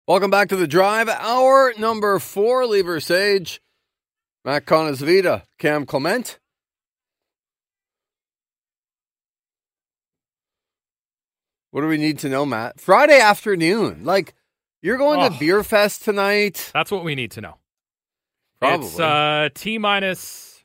Welcome back to The Drive, hour number 4. Lever Sage, Matt Conasvita, Cam Clement. What do we need to know, Matt? Friday afternoon. Like, you're going to Beer Fest tonight? That's what we need to know. Probably. It's T-minus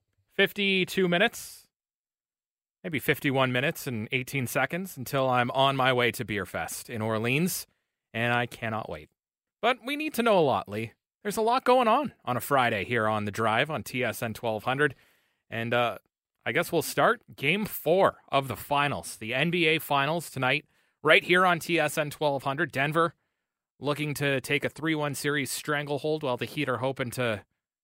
52 minutes, maybe 51 minutes and 18 seconds until I'm on my way to Beer Fest in Orleans. And I cannot wait. But we need to know a lot, Lee. There's a lot going on a Friday here on The Drive on TSN 1200. And I guess we'll start Game 4 of the finals, the NBA Finals tonight, right here on TSN 1200. Denver looking to take a 3-1 series stranglehold while the Heat are hoping to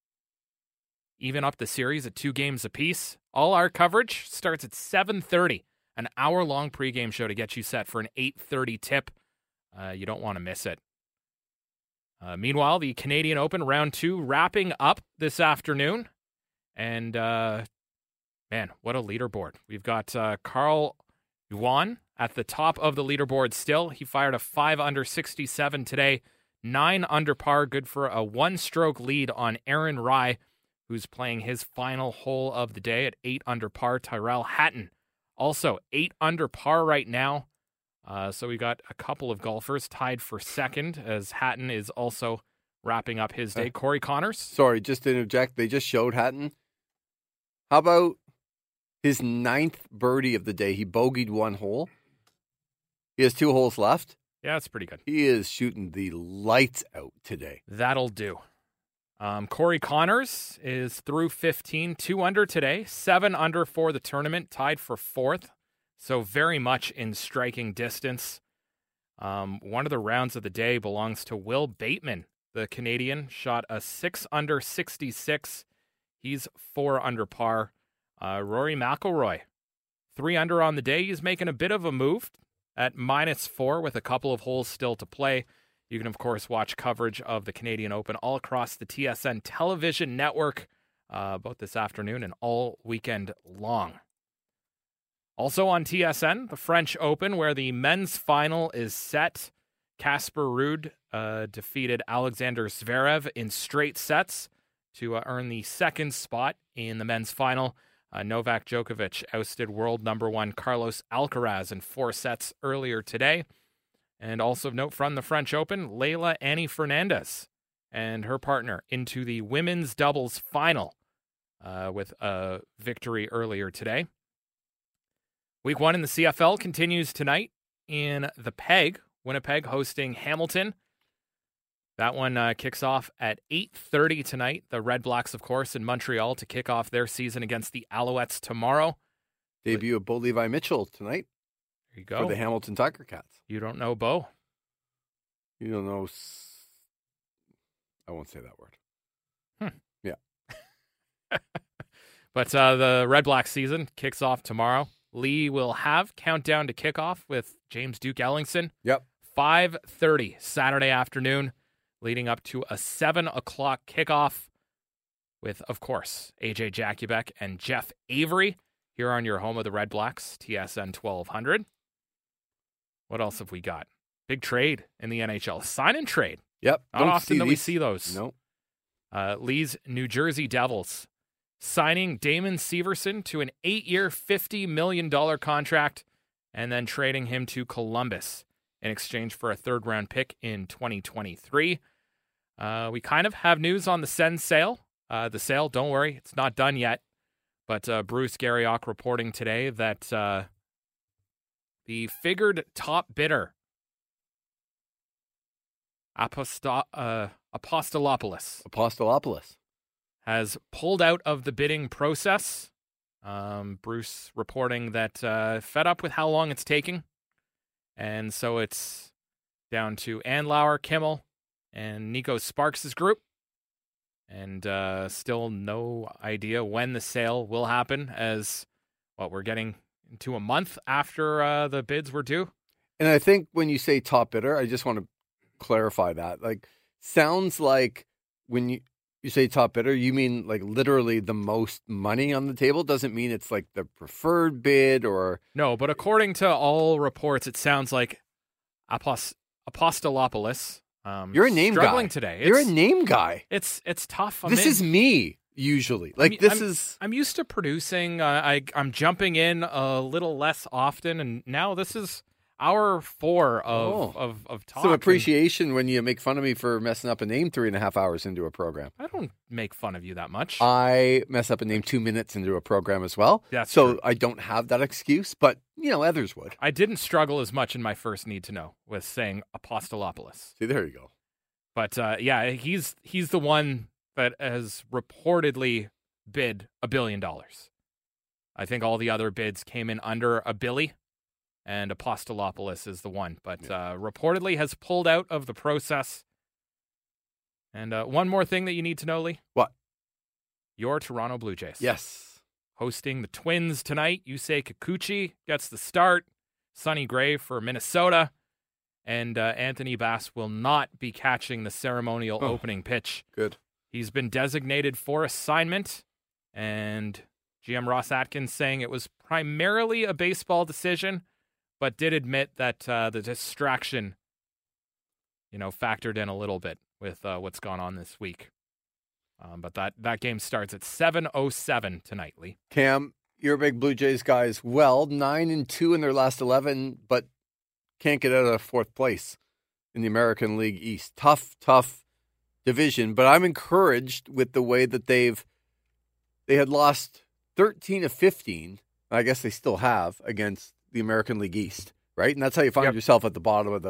even up the series at 2 games apiece. All our coverage starts at 7:30, an hour-long pregame show to get you set for an 8:30 tip. You don't want to miss it. Meanwhile, the Canadian Open Round 2 wrapping up this afternoon. And, man, what a leaderboard. We've got Carl Yuan at the top of the leaderboard still. He fired a 5 under 67 today, 9 under par, good for a 1-stroke lead on Aaron Rai, who's playing his final hole of the day at 8 under par. Tyrell Hatton also 8 under par right now. So we got a couple of golfers tied for second as Hatton is also wrapping up his day. Corey Connors. Sorry, just to interject. They just showed Hatton. How about his 9th birdie of the day? He bogeyed 1 hole. He has 2 holes left. Yeah, that's pretty good. He is shooting the lights out today. That'll do. Corey Connors is through 15, 2 under today, 7 under for the tournament, tied for 4th. So very much in striking distance. One of the rounds of the day belongs to Will Bateman. The Canadian shot a 6 under 66. He's 4 under par. Rory McIlroy, 3 under on the day. He's making a bit of a move at -4 with a couple of holes still to play. You can, of course, watch coverage of the Canadian Open all across the TSN television network, both this afternoon and all weekend long. Also on TSN, the French Open, where the men's final is set. Casper Ruud defeated Alexander Zverev in straight sets to earn the 2nd spot in the men's final. Novak Djokovic ousted world number 1 Carlos Alcaraz in 4 sets earlier today. And also of note from the French Open, Leylah Annie Fernandez and her partner into the women's doubles final with a victory earlier today. Week 1 in the CFL continues tonight in the Peg. Winnipeg hosting Hamilton. That one kicks off at 8:30 tonight. The Red Blacks, of course, in Montreal to kick off their season against the Alouettes tomorrow. Debut of Bo Levi Mitchell tonight. There you go. For the Hamilton Tiger Cats. You don't know Bo? You don't know... I won't say that word. Yeah. But the Red Black season kicks off tomorrow. Lee will have countdown to kickoff with James Duke Ellingson. Yep. 5:30 Saturday afternoon, leading up to a 7 o'clock kickoff with, of course, AJ Jakubek and Jeff Avery here on your home of the Red Blacks, TSN 1200. What else have we got? Big trade in the NHL. Sign and trade. Yep. Not often that we see those. Nope. Lee's New Jersey Devils signing Damon Severson to an 8-year, $50 million contract and then trading him to Columbus in exchange for a 3rd-round pick in 2023. We kind of have news on the Sens sale. The sale, don't worry, it's not done yet. But Bruce Garriock reporting today that the figured top bidder, Apostolopoulos, has pulled out of the bidding process. Bruce reporting that fed up with how long it's taking. And so it's down to Andlauer, Kimmel, and Nico Sparks' group. And still no idea when the sale will happen, as we're getting into a month after the bids were due. And I think when you say top bidder, I just want to clarify that. Like, sounds like when you say top bidder, you mean like literally the most money on the table. Doesn't mean it's like the preferred bid or... No, but according to all reports, it sounds like Apostolopoulos, You're a name struggling guy. Today. You're a name guy. It's tough. This is me usually. I'm used to producing. I'm jumping in a little less often, and now this is hour 4 of talk. Some appreciation when you make fun of me for messing up a name 3.5 hours into a program. I don't make fun of you that much. I mess up a name 2 minutes into a program as well. That's so true. I don't have that excuse, but others would. I didn't struggle as much in my first Need to Know with saying Apostolopoulos. See, there you go. But he's the one that has reportedly bid $1 billion. I think all the other bids came in under $1 billion. And Apostolopoulos is the one, but reportedly has pulled out of the process. And one more thing that you need to know, Lee. What? Your Toronto Blue Jays. Yes. Hosting the Twins tonight. Yusei Kikuchi gets the start. Sonny Gray for Minnesota. And Anthony Bass will not be catching the ceremonial opening pitch. Good. He's been designated for assignment. And GM Ross Atkins saying it was primarily a baseball decision, but did admit that the distraction, factored in a little bit with what's gone on this week. But that game starts at 7:07 tonight, Lee. Cam, you're a big Blue Jays guy as well. 9-2 in their last 11, but can't get out of fourth place in the American League East. Tough division, but I'm encouraged with the way that they had lost 13 of 15. I guess they still have against the American League East, right? And that's how you find yourself at the bottom of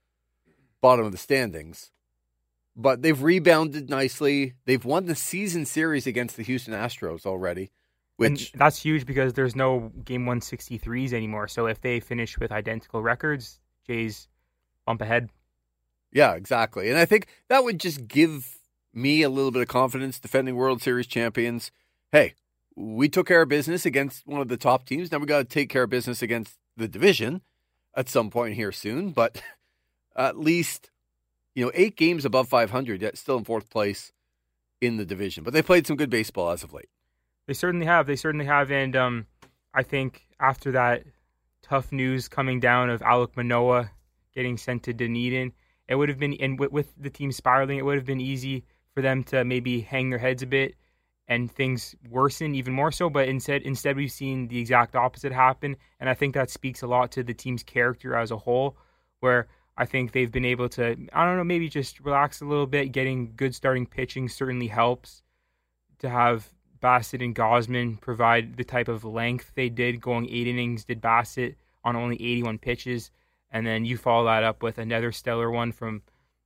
the standings. But they've rebounded nicely. They've won the season series against the Houston Astros already, which and that's huge because there's no Game 163s anymore. So if they finish with identical records, Jays bump ahead. Yeah, exactly. And I think that would just give me a little bit of confidence, defending World Series champions. Hey, we took care of business against one of the top teams. Now we got to take care of business against the division at some point here soon. But at least, 8 games above 500, yet still in fourth place in the division. But they played some good baseball as of late. They certainly have. And I think after that tough news coming down of Alek Manoah getting sent to Dunedin, it would have been, and with the team spiraling, it would have been easy for them to maybe hang their heads a bit and things worsen even more so. But instead we've seen the exact opposite happen. And I think that speaks a lot to the team's character as a whole, where I think they've been able to, maybe just relax a little bit. Getting good starting pitching certainly helps. To have Bassett and Gausman provide the type of length they did, going 8 innings, did Bassett on only 81 pitches. And then you follow that up with another stellar one from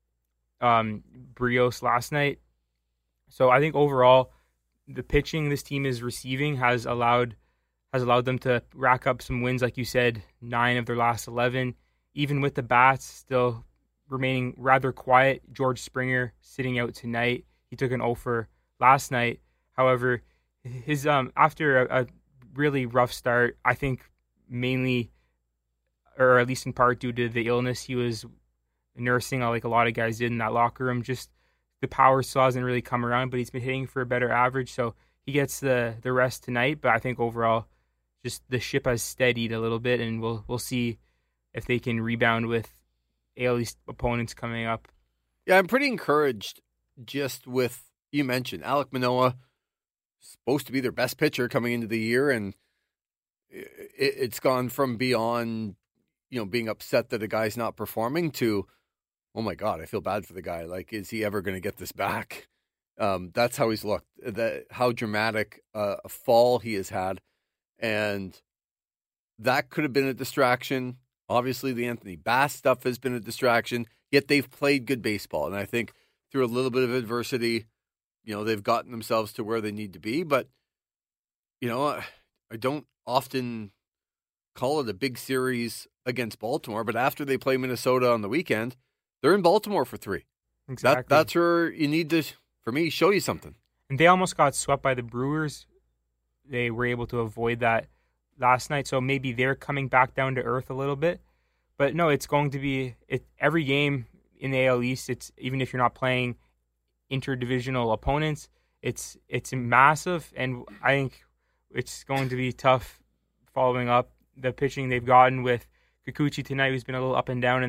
Brios last night. So I think overall, the pitching this team is receiving has allowed them to rack up some wins, like you said, 9 of their last 11. Even with the bats still remaining rather quiet. George Springer sitting out tonight. He took an 0 for last night. However, his after a really rough start, I think mainly, or at least in part due to the illness he was nursing, like a lot of guys did in that locker room, just the power still hasn't really come around, but he's been hitting for a better average, so he gets the rest tonight. But I think overall, just the ship has steadied a little bit, and we'll see if they can rebound with AL East opponents coming up. Yeah, I'm pretty encouraged just with, you mentioned, Alek Manoah, supposed to be their best pitcher coming into the year, and it's gone from beyond, being upset that a guy's not performing to, oh my God, I feel bad for the guy. Like, is he ever going to get this back? That's how he's looked, how dramatic a fall he has had. And that could have been a distraction. Obviously, the Anthony Bass stuff has been a distraction, yet they've played good baseball. And I think through a little bit of adversity, they've gotten themselves to where they need to be. But, I don't often call it a big series against Baltimore, but after they play Minnesota on the weekend, they're in Baltimore for 3. Exactly. That's where you need to, for me, show you something. And they almost got swept by the Brewers. They were able to avoid that last night, so maybe they're coming back down to earth a little bit. But no, it's going to be every game in the AL East. It's even if you're not playing interdivisional opponents, it's massive, and I think it's going to be tough following up the pitching they've gotten with Kikuchi tonight, who's been a little up and down, and then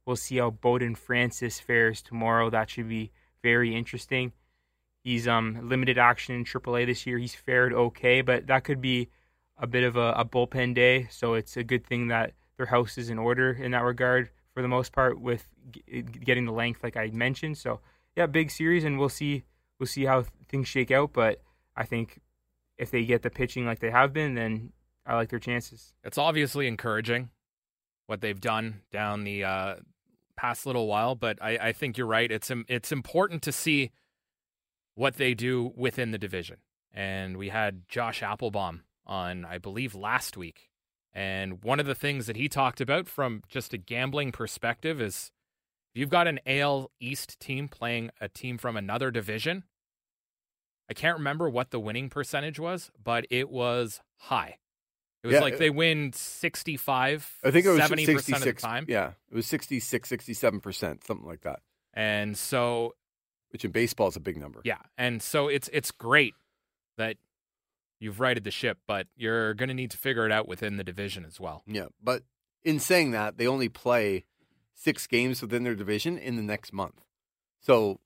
we'll see how Bowden Francis fares tomorrow. That should be very interesting. He's limited action in AAA this year. He's fared okay, but that could be a bit of a bullpen day. So it's a good thing that their house is in order in that regard for the most part with getting the length like I mentioned. So yeah, big series, and we'll see how things shake out. But I think if they get the pitching like they have been, then I like their chances. It's obviously encouraging what they've done down the past little while, but I think you're right. It's important to see what they do within the division. And we had Josh Applebaum on, I believe, last week. And one of the things that he talked about from just a gambling perspective is if you've got an AL East team playing a team from another division, I can't remember what the winning percentage was, but it was high. It was like they win 65, I think it was 70% of the time. Yeah, it was 66, 67%, something like that. And so, which in baseball is a big number. Yeah, and so it's great that you've righted the ship, but you're going to need to figure it out within the division as well. Yeah, but in saying that, they only play 6 games within their division in the next month. So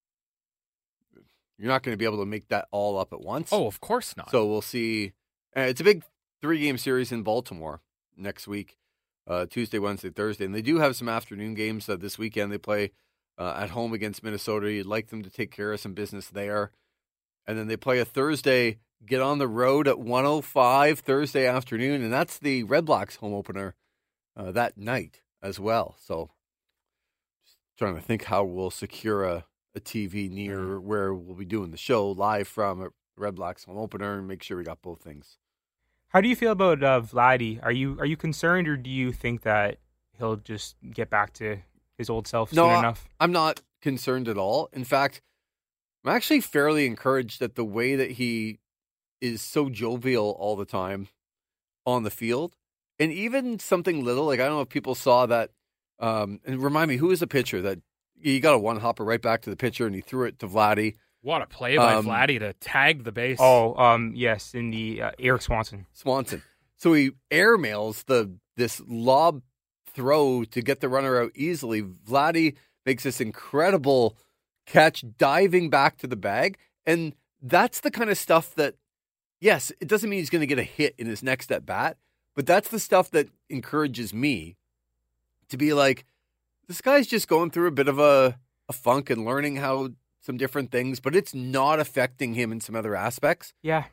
you're not going to be able to make that all up at once. Oh, of course not. So we'll see. It's a big 3-game series in Baltimore next week, Tuesday, Wednesday, Thursday. And they do have some afternoon games this weekend. They play at home against Minnesota. You'd like them to take care of some business there. And then they play a Thursday, get on the road at 1:05 Thursday afternoon. And that's the Red Blacks home opener that night as well. So just trying to think how we'll secure a TV near where we'll be doing the show live from Red Blacks home opener and make sure we got both things. How do you feel about Vladdy? Are you concerned, or do you think that he'll just get back to his old self soon enough? I'm not concerned at all. In fact, I'm actually fairly encouraged at the way that he is so jovial all the time on the field. And even something little, like I don't know if people saw that, and remind me, who is the pitcher that he got a one-hopper right back to the pitcher and he threw it to Vladdy. What a play by Vladdy to tag the base. Yes, in the Eric Swanson. So he airmails this lob throw to get the runner out easily. Vladdy makes this incredible catch, diving back to the bag. And that's the kind of stuff that, yes, it doesn't mean he's going to get a hit in his next at bat, but that's the stuff that encourages me to be like, this guy's just going through a bit of a funk and learning how some different things, but it's not affecting him in some other aspects. Yeah,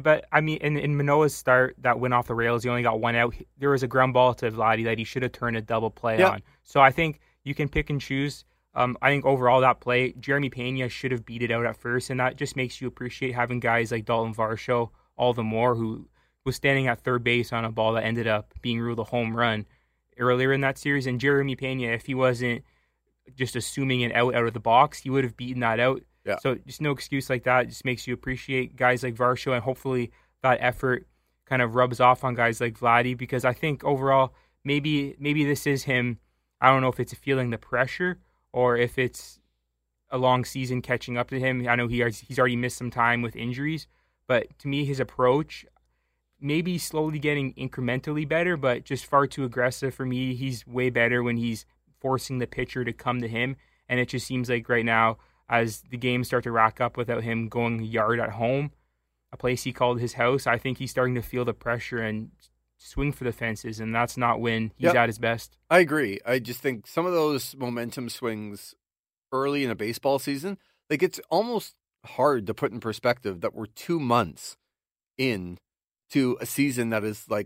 in Manoah's start that went off the rails, he only got one out. There was a ground ball to Vladdy that he should have turned a double play on. So I think you can pick and choose. I think overall that play, Jeremy Pena should have beat it out at first, and that just makes you appreciate having guys like Dalton Varsho all the more, who was standing at third base on a ball that ended up being ruled a home run earlier in that series. And Jeremy Pena, if he wasn't just assuming an out of the box, he would have beaten that out. Yeah. So just no excuse like that. It just makes you appreciate guys like Varsho, and hopefully that effort kind of rubs off on guys like Vladdy, because I think overall maybe this is him. I don't know if it's feeling the pressure or if it's a long season catching up to him. I know he's already missed some time with injuries, but to me his approach maybe slowly getting incrementally better, but just far too aggressive for me. He's way better when he's forcing the pitcher to come to him, and it just seems like right now, as the games start to rack up without him going a yard at home, a place he called his house, I think he's starting to feel the pressure and swing for the fences, and that's not when he's at his best. I agree. I just think some of those momentum swings early in a baseball season, like it's almost hard to put in perspective that we're 2 months in to a season that is like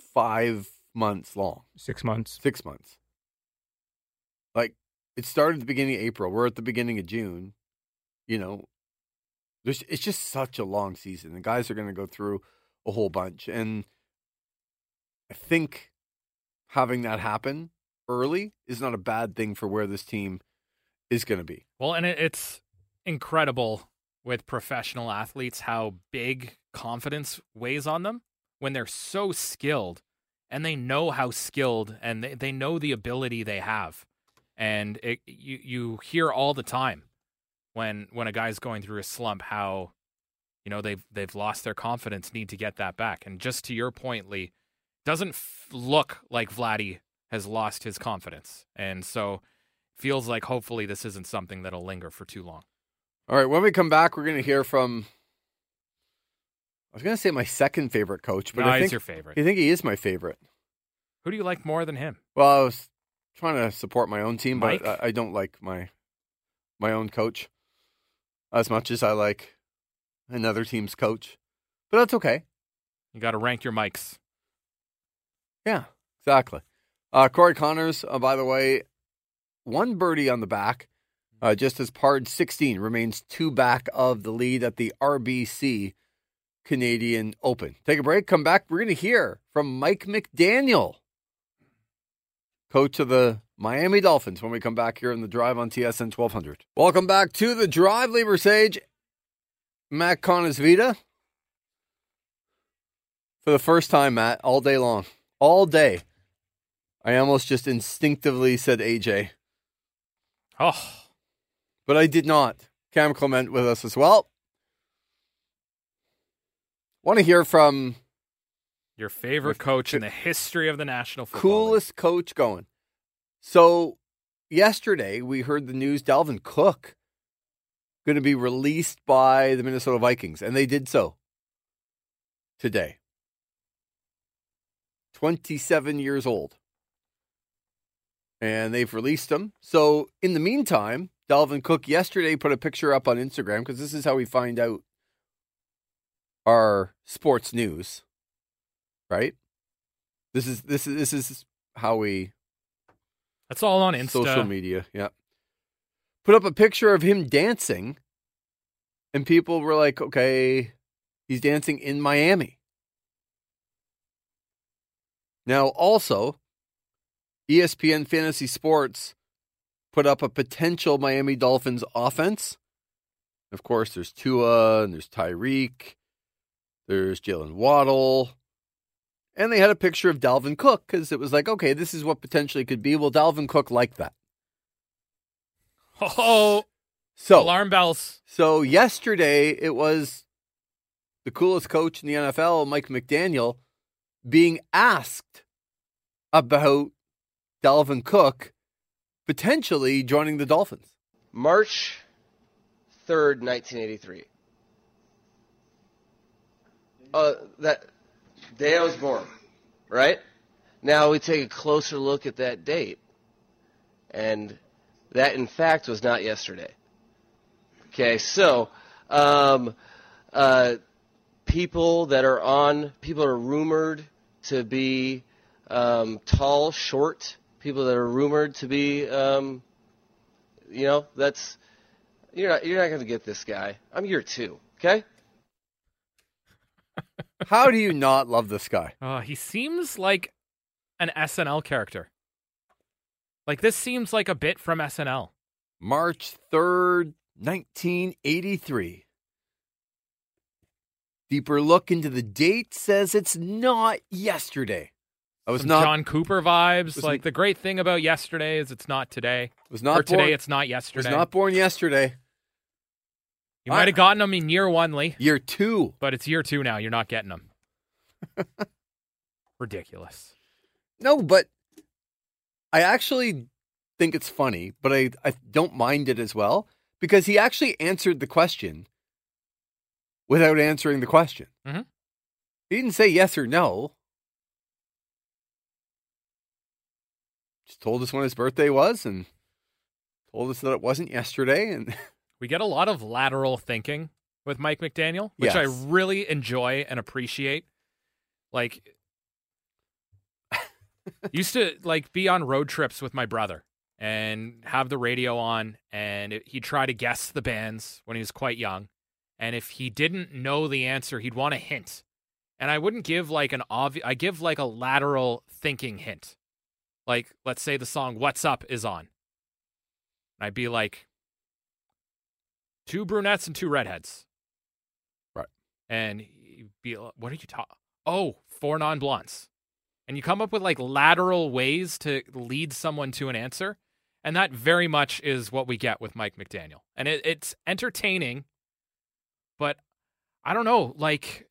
5 months long. 6 months. 6 months. Like, it started at the beginning of April. We're at the beginning of June. You know, it's just such a long season. The guys are going to go through a whole bunch. And I think having that happen early is not a bad thing for where this team is going to be. Well, and it's incredible with professional athletes how big confidence weighs on them when they're so skilled, and they know how skilled, and they know the ability they have. And you hear all the time when a guy's going through a slump how, you know, they've lost their confidence, need to get that back. And just to your point, Lee, doesn't look like Vladdy has lost his confidence. And so feels like hopefully this isn't something that'll linger for too long. All right, when we come back, we're going to hear from, I was going to say my second favorite coach, but No, I think he's your favorite. I think he is my favorite. Who do you like more than him? Well, I was trying to support my own team, Mike? but I don't like my own coach as much as I like another team's coach. But that's okay. You got to rank your mics. Yeah, exactly. Corey Connors, by the way, one birdie on the back, just as par 16 remains 2 back of the lead at the RBC Canadian Open. Take a break, come back. We're going to hear from Mike McDaniel, coach of the Miami Dolphins, when we come back here in the Drive on TSN 1200. Welcome back to the Drive, Lieber Sage, Matt Conisvita. For the first time, Matt, all day long. All day. I almost just instinctively said AJ. Oh, But I did not. Cam Clement with us as well. Want to hear from your favorite coach in the history of the National Football coolest coach going. So yesterday we heard the news Dalvin Cook going to be released by the Minnesota Vikings, and they did so today. 27 years old. And they've released him. So in the meantime, Dalvin Cook yesterday put a picture up on Instagram, because this is how we find out our sports news, right? This is how we. That's all on Insta. Social media, yeah. Put up a picture of him dancing, and people were like, okay, he's dancing in Miami. Now, also, ESPN Fantasy Sports put up a potential Miami Dolphins offense. Of course, there's Tua, and there's Tyreek, there's Jalen Waddle, and they had a picture of Dalvin Cook, because it was like, okay, this is what potentially could be. Well, Dalvin Cook liked that. Oh, so alarm bells. So yesterday, it was the coolest coach in the NFL, Mike McDaniel, being asked about Dalvin Cook potentially joining the Dolphins. March 3rd, 1983. That day I was born, right? Now we take a closer look at that date. And that, in fact, was not yesterday. Okay, so people are rumored to be tall, short. People that are rumored to be, that's you're not going to get this guy. I'm year 2. Okay. How do you not love this guy? He seems like an SNL character. Like, this seems like a bit from SNL. March 3rd, 1983. Deeper look into the date says it's not yesterday. Some John Cooper vibes. Like, the great thing about yesterday is it's not today. Today it's not yesterday. Was not born yesterday. You might have gotten them in year 1, Lee. Year 2. But it's year 2 now. You're not getting them. Ridiculous. No, but I actually think it's funny, but I don't mind it as well, because he actually answered the question without answering the question. Mm-hmm. He didn't say yes or no. Just told us when his birthday was and told us that it wasn't yesterday. And we get a lot of lateral thinking with Mike McDaniel, which yes. I really enjoy and appreciate. Like, used to be on road trips with my brother and have the radio on, and he'd try to guess the bands when he was quite young. And if he didn't know the answer, he'd want a hint. And I wouldn't give I give like a lateral thinking hint. Like, let's say the song What's Up is on. And I'd be like, 2 brunettes and 2 redheads. Right. And he'd be like, what are you talking? Oh, 4 non-blondes. And you come up with lateral ways to lead someone to an answer. And that very much is what we get with Mike McDaniel. And it's entertaining, but I don't know,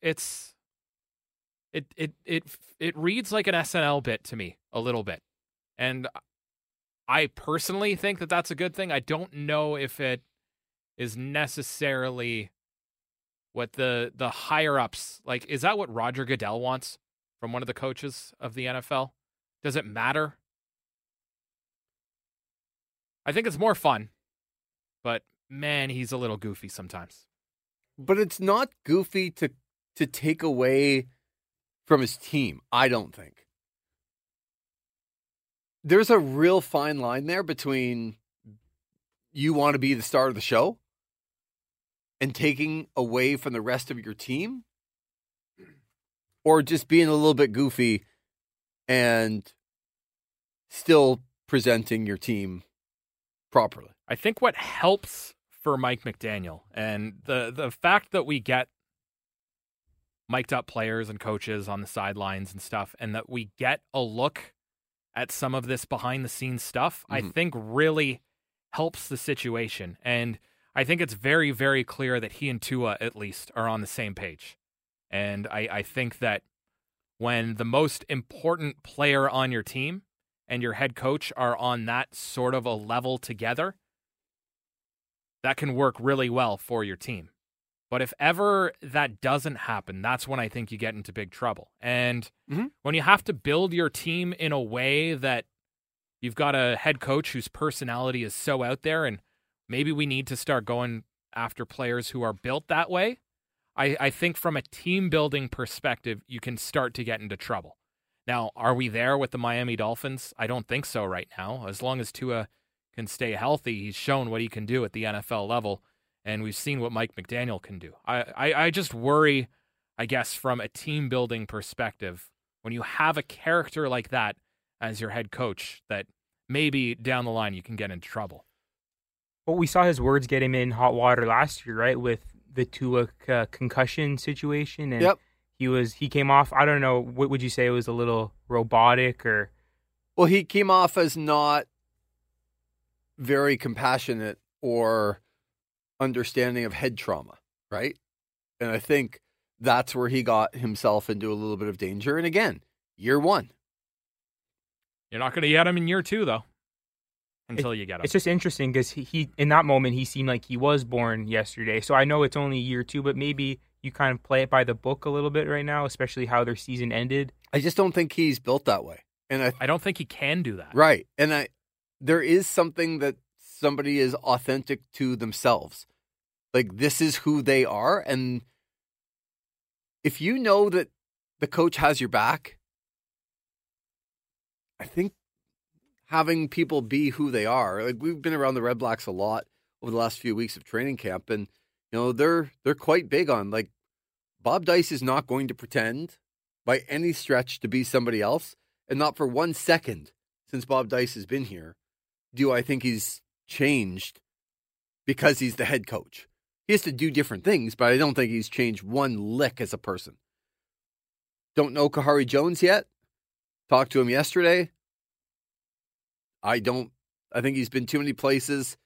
it reads like an SNL bit to me a little bit. And I personally think that that's a good thing. I don't know if it is necessarily what the higher ups like. Is that what Roger Goodell wants from one of the coaches of the NFL? Does it matter? I think it's more fun, but man, he's a little goofy sometimes. But it's not goofy to take away from his team, I don't think. There's a real fine line there between you want to be the star of the show and taking away from the rest of your team, or just being a little bit goofy and still presenting your team properly. I think what helps for Mike McDaniel and the fact that we get mic'd up players and coaches on the sidelines and stuff, and that we get a look at some of this behind the scenes stuff, I think really helps the situation. And I think it's very, very clear that he and Tua, at least, are on the same page. And I think that when the most important player on your team and your head coach are on that sort of a level together, that can work really well for your team. But if ever that doesn't happen, that's when I think you get into big trouble. And when you have to build your team in a way that you've got a head coach whose personality is so out there, and maybe we need to start going after players who are built that way, I think from a team building perspective, you can start to get into trouble. Now, are we there with the Miami Dolphins? I don't think so right now. As long as Tua can stay healthy, he's shown what he can do at the NFL level, and we've seen what Mike McDaniel can do. I just worry, I guess, from a team building perspective, when you have a character like that as your head coach, that maybe down the line you can get into trouble. Well, we saw his words get him in hot water last year, right, with the Tua concussion situation, and he came off. I don't know, what would you say? It was a little robotic, or? Well, he came off as not very compassionate or understanding of head trauma, right? And I think that's where he got himself into a little bit of danger. And again, year one. You're not going to get him in year two, though, until you get him. It's just interesting because he in that moment, he seemed like he was born yesterday. So I know it's only year two, but maybe you kind of play it by the book a little bit right now, especially how their season ended. I just don't think he's built that way. And I don't think he can do that. Right. And there is something that somebody is authentic to themselves. Like, this is who they are. And if you know that the coach has your back, I think having people be who they are, like, we've been around the Red Blacks a lot over the last few weeks of training camp, and they're quite big on, like, Bob Dice is not going to pretend by any stretch to be somebody else, and not for 1 second since Bob Dice has been here do I think he's changed because he's the head coach. He has to do different things, but I don't think he's changed one lick as a person. Don't know Kahari Jones yet. Talked to him yesterday. I think he's been too many places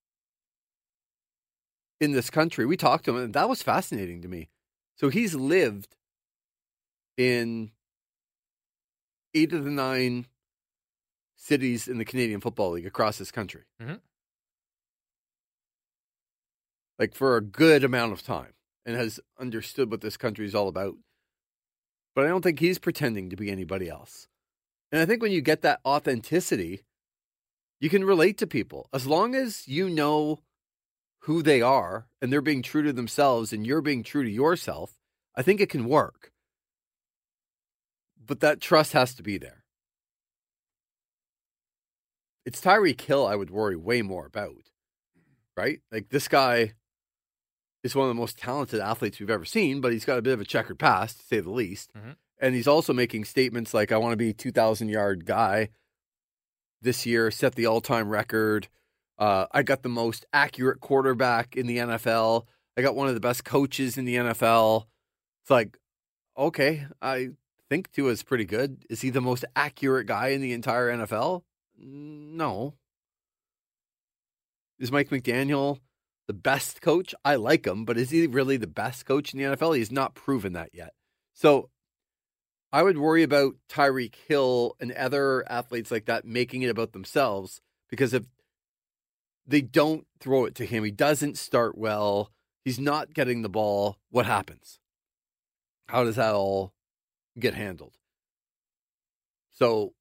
in this country. We talked to him, and that was fascinating to me. So he's lived in 8 of the 9 cities in the Canadian Football League across this country. Like, for a good amount of time, and has understood what this country is all about. But I don't think he's pretending to be anybody else. And I think when you get that authenticity, you can relate to people. As long as you know who they are and they're being true to themselves and you're being true to yourself, I think it can work. But that trust has to be there. It's Tyreek Hill I would worry way more about, right? Like, this guy is one of the most talented athletes we've ever seen, but he's got a bit of a checkered past, to say the least. And he's also making statements like, I want to be a 2,000-yard guy this year, set the all-time record. I got the most accurate quarterback in the NFL. I got one of the best coaches in the NFL. It's like, okay, I think Tua's pretty good. Is he the most accurate guy in the entire NFL? No. Is Mike McDaniel the best coach? I like him, but is he really the best coach in the NFL? He's not proven that yet. So I would worry about Tyreek Hill and other athletes like that making it about themselves, because if they don't throw it to him, he doesn't start well, he's not getting the ball, what happens? How does that all get handled? So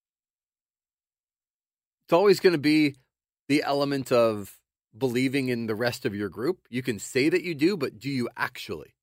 it's always going to be the element of believing in the rest of your group. You can say that you do, but do you actually?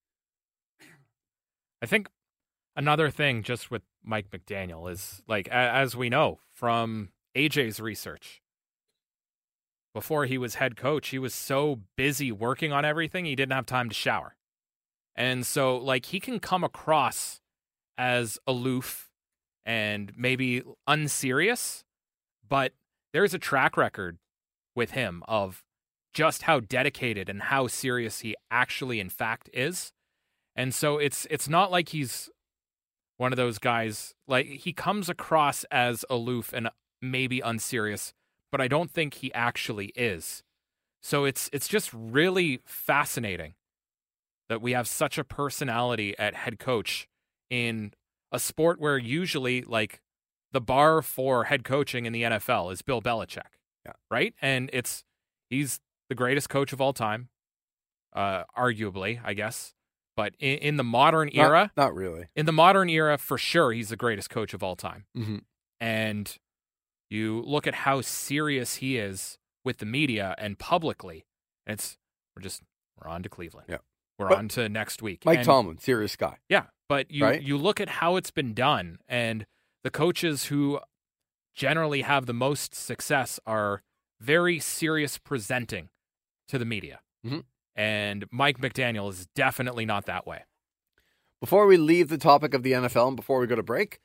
I think another thing just with Mike McDaniel is, like, as we know from AJ's research, before he was head coach, he was so busy working on everything, he didn't have time to shower. And so, like, he can come across as aloof and maybe unserious, but there's a track record with him of just how dedicated and how serious he actually, in fact, is. And so it's not like he's one of those guys, like, he comes across as aloof and maybe unserious, but I don't think he actually is. So it's just really fascinating that we have such a personality at head coach in a sport where usually, like, the bar for head coaching in the NFL is Bill Belichick. Yeah. Right? And he's the greatest coach of all time, arguably, I guess. But in the modern era, not really. In the modern era, for sure, he's the greatest coach of all time. Mm-hmm. And you look at how serious he is with the media and publicly. And we're on to Cleveland. Yeah. We're on to next week. Mike Tomlin, serious guy. Yeah, but right? you look at how it's been done, and the coaches who generally have the most success are very serious presenting to the media. Mm-hmm. And Mike McDaniel is definitely not that way. Before we leave the topic of the NFL and before we go to break,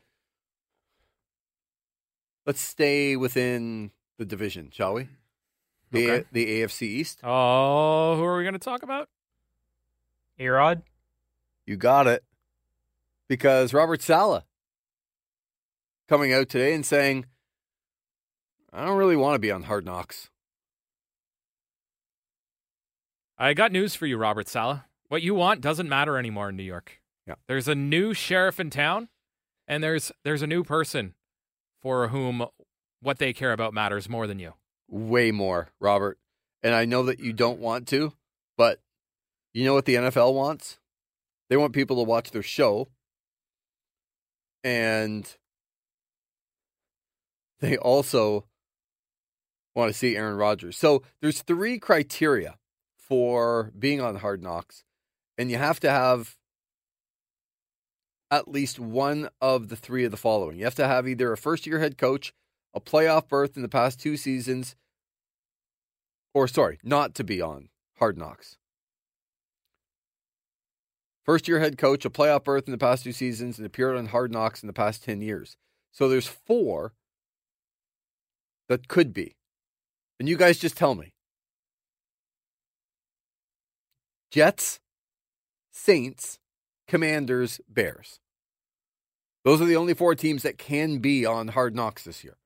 let's stay within the division, shall we? The AFC East. Oh, who are we going to talk about? A-Rod? You got it. Because Robert Saleh coming out today and saying, I don't really want to be on Hard Knocks. I got news for you, Robert Saleh. What you want doesn't matter anymore in New York. Yeah. There's a new sheriff in town, and there's a new person for whom what they care about matters more than you. Way more, Robert. And I know that you don't want to, but you know what the NFL wants? They want people to watch their show, and they also want to see Aaron Rodgers. So there's 3 criteria for being on Hard Knocks, and you have to have at least one of the 3 of the following. You have to have either a first-year head coach, a playoff berth in the past 2 seasons, not to be on Hard Knocks. First-year head coach, a playoff berth in the past 2 seasons, and appeared on Hard Knocks in the past 10 years. So there's 4 that could be. And you guys just tell me. Jets, Saints, Commanders, Bears. Those are the only 4 teams that can be on Hard Knocks this year.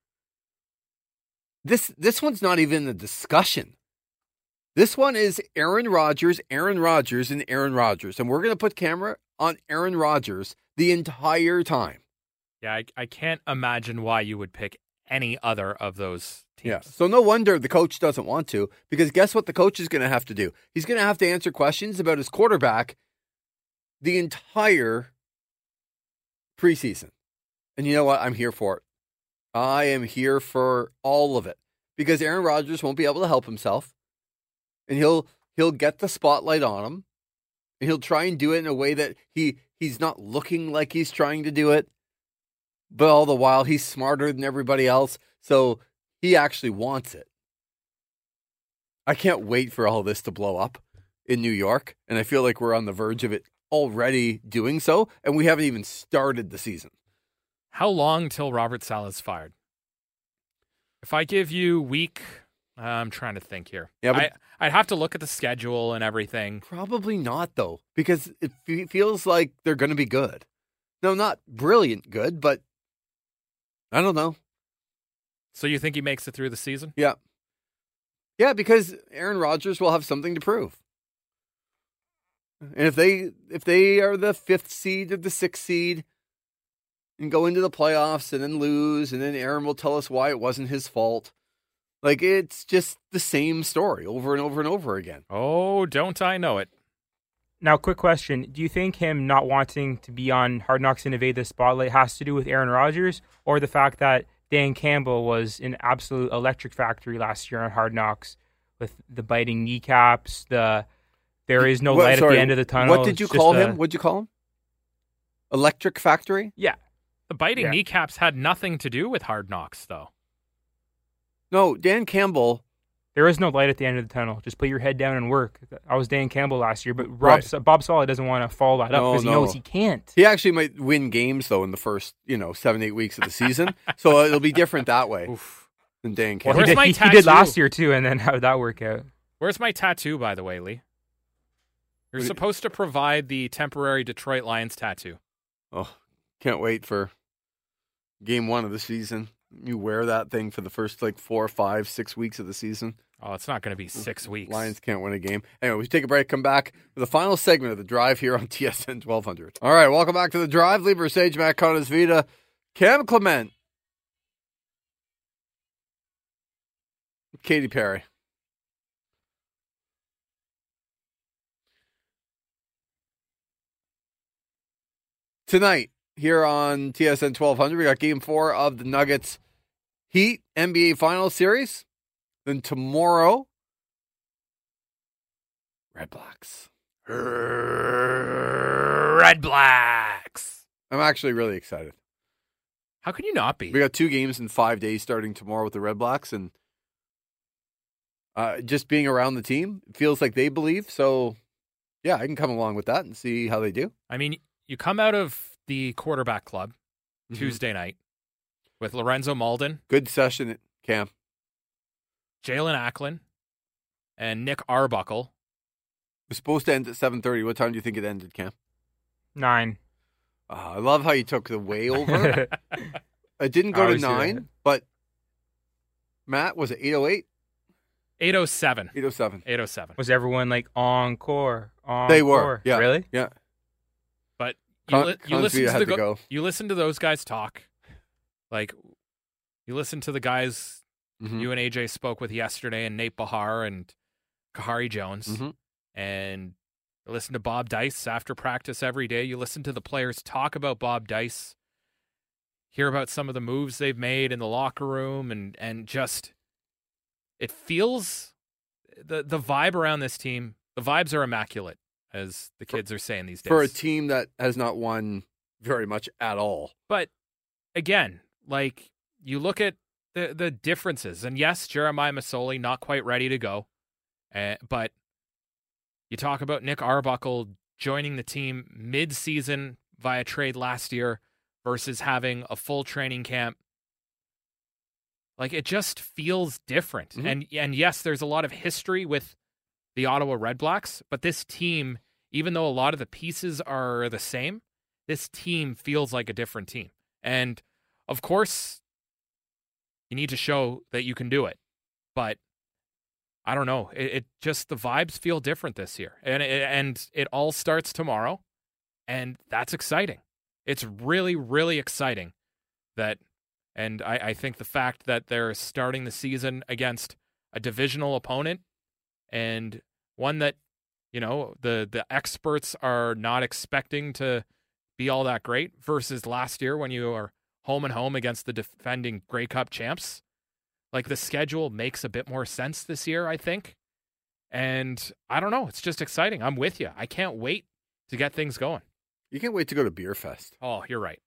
This one's not even a discussion. This one is Aaron Rodgers, and Aaron Rodgers. And we're going to put camera on Aaron Rodgers the entire time. Yeah, I can't imagine why you would pick any other of those teams. Yeah. So no wonder the coach doesn't want to, because guess what the coach is going to have to do? He's going to have to answer questions about his quarterback the entire preseason. And you know what? I'm here for it. I am here for all of it, because Aaron Rodgers won't be able to help himself, and he'll get the spotlight on him, and he'll try and do it in a way that he's not looking like he's trying to do it, but all the while he's smarter than everybody else, so he actually wants it. I can't wait for all this to blow up in New York, and I feel like we're on the verge of it already doing so, and we haven't even started the season. How long till Robert Saleh's fired? If I give you week, I'm trying to think here. Yeah, but I'd have to look at the schedule and everything. Probably not, though, because it feels like they're going to be good. No, not brilliant good, but I don't know. So you think he makes it through the season? Yeah. Yeah, because Aaron Rodgers will have something to prove. And if they are the 5th seed or the 6th seed, and go into the playoffs and then lose, and then Aaron will tell us why it wasn't his fault. Like, it's just the same story over and over and over again. Oh, don't I know it. Now, quick question. Do you think him not wanting to be on Hard Knocks and evade the spotlight has to do with Aaron Rodgers, or the fact that Dan Campbell was an absolute electric factory last year on Hard Knocks with the biting kneecaps, there is no light at the end of the tunnel? What did you call him? What'd you call him? Electric Factory? Yeah. The biting kneecaps had nothing to do with Hard Knocks, though. No, Dan Campbell. There is no light at the end of the tunnel. Just put your head down and work. I was Dan Campbell last year, but Bob Sala doesn't want to follow that up because he knows he can't. He actually might win games, though, in the first 7-8 weeks of the season. So it'll be different that way than Dan Campbell. Well, he did last year, too, and then how did that work out? Where's my tattoo, by the way, Lee? You're supposed to provide the temporary Detroit Lions tattoo. Oh, can't wait for game 1 of the season. You wear that thing for the first 4, 5, 6 weeks of the season. Oh, it's not going to be 6 weeks. Lions can't win a game. Anyway, we take a break, come back for the final segment of the Drive here on TSN 1200. All right, welcome back to the Drive. Lee Versage, Matt Connesvita, Cam Clement, Katy Perry. Tonight, here on TSN 1200, we got Game 4 of the Nuggets Heat NBA Finals Series. Then tomorrow, Red Blacks. Red Blacks. I'm actually really excited. How can you not be? We got 2 games in 5 days starting tomorrow with the Red Blacks, and just being around the team, it feels like they believe. So, yeah, I can come along with that and see how they do. I mean, you come out of the quarterback club Tuesday night with Lorenzo Malden. Good session at camp. Jalen Acklin and Nick Arbuckle. It was supposed to end at 7:30. What time do you think it ended, Cam? 9. I love how you took the way over. It didn't go to 9, but Matt, was it 8:08? 8:07. 8:07. 8:07. Was everyone encore? They were. Yeah. Really? Yeah. But you listen to those guys talk. Like, you listen to the guys you and AJ spoke with yesterday, and Nate Bahar and Kahari Jones, and you listen to Bob Dice after practice every day. You listen to the players talk about Bob Dice, hear about some of the moves they've made in the locker room, and just it feels the vibe around this team. The vibes are immaculate, as the kids are saying these days. For a team that has not won very much at all. But again, like, you look at the differences, and yes, Jeremiah Masoli not quite ready to go, but you talk about Nick Arbuckle joining the team mid-season via trade last year versus having a full training camp. Like, it just feels different. And yes, there's a lot of history with the Ottawa Red Blacks, but this team, even though a lot of the pieces are the same, this team feels like a different team. And of course, you need to show that you can do it. But I don't know. It just, the vibes feel different this year. And it all starts tomorrow. And that's exciting. It's really, really exciting that, and I think the fact that they're starting the season against a divisional opponent and one that, the experts are not expecting to be all that great versus last year when you are home and home against the defending Grey Cup champs. Like, the schedule makes a bit more sense this year, I think. And I don't know. It's just exciting. I'm with you. I can't wait to get things going. You can't wait to go to Beer Fest. Oh, you're right.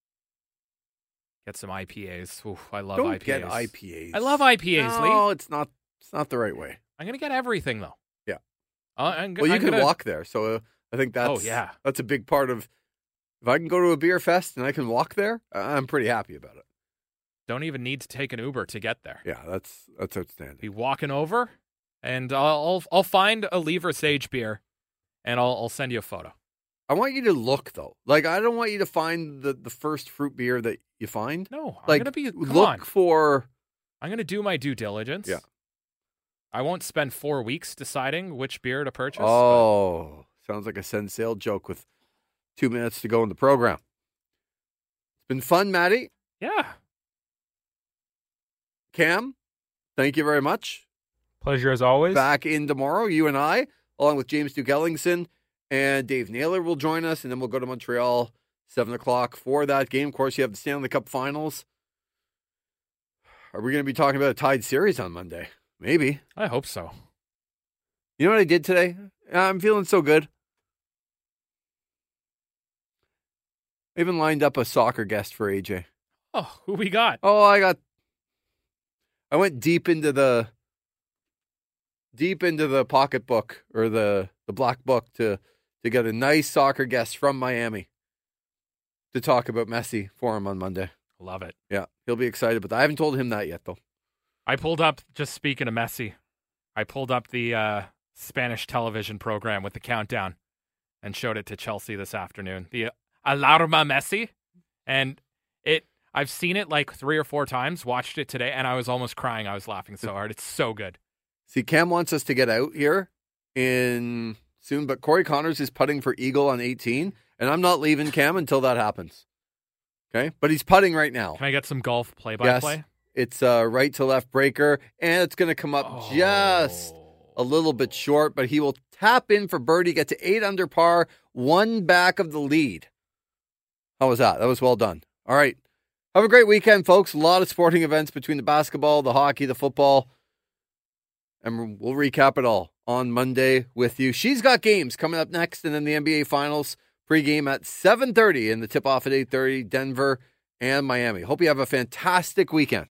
Get some IPAs. Oof, I love Don't IPAs. get IPAs. I love IPAs, Lee. No, it's not the right way. I'm going to get everything, though. Yeah. You can walk there. So I think that's a big part of, if I can go to a beer fest and I can walk there, I'm pretty happy about it. Don't even need to take an Uber to get there. Yeah, that's outstanding. Be walking over, and I'll find a Lee Versage beer, and I'll send you a photo. I want you to look, though. Like, I don't want you to find the first fruit beer that you find. No, I'm like, gonna be look for. I'm gonna do my due diligence. Yeah. I won't spend 4 weeks deciding which beer to purchase. Oh, sounds like a Send Sale joke with 2 minutes to go in the program. been fun, Maddie. Yeah. Cam, thank you very much. Pleasure as always. Back in tomorrow, you and I, along with James Duke Ellingson and Dave Naylor will join us, and then we'll go to Montreal 7 o'clock for that game. Of course, you have the Stanley Cup Finals. Are we going to be talking about a tied series on Monday? Maybe. I hope so. You know what I did today? I'm feeling so good. I even lined up a soccer guest for AJ. Oh, who we got? Oh, I went deep into the pocketbook or the black book to get a nice soccer guest from Miami to talk about Messi for him on Monday. Love it. Yeah, he'll be excited, but I haven't told him that yet, though. I pulled up, just speaking of Messi, I pulled up the Spanish television program with the countdown and showed it to Chelsea this afternoon. The Alarma Messi. And I've seen it like 3 or 4 times, watched it today, and I was almost crying. I was laughing so hard. It's so good. See, Cam wants us to get out here in soon, but Corey Connors is putting for Eagle on 18, and I'm not leaving Cam until that happens. Okay? But he's putting right now. Can I get some golf play-by-play? Yes. It's a right to left breaker, and it's going to come up just a little bit short, but he will tap in for birdie, get to 8 under par, 1 back of the lead. How was that? That was well done. All right. Have a great weekend, folks. A lot of sporting events between the basketball, the hockey, the football, and we'll recap it all on Monday with you. She's got games coming up next, and then the NBA Finals pregame at 7:30 and the tip-off at 8:30, Denver and Miami. Hope you have a fantastic weekend.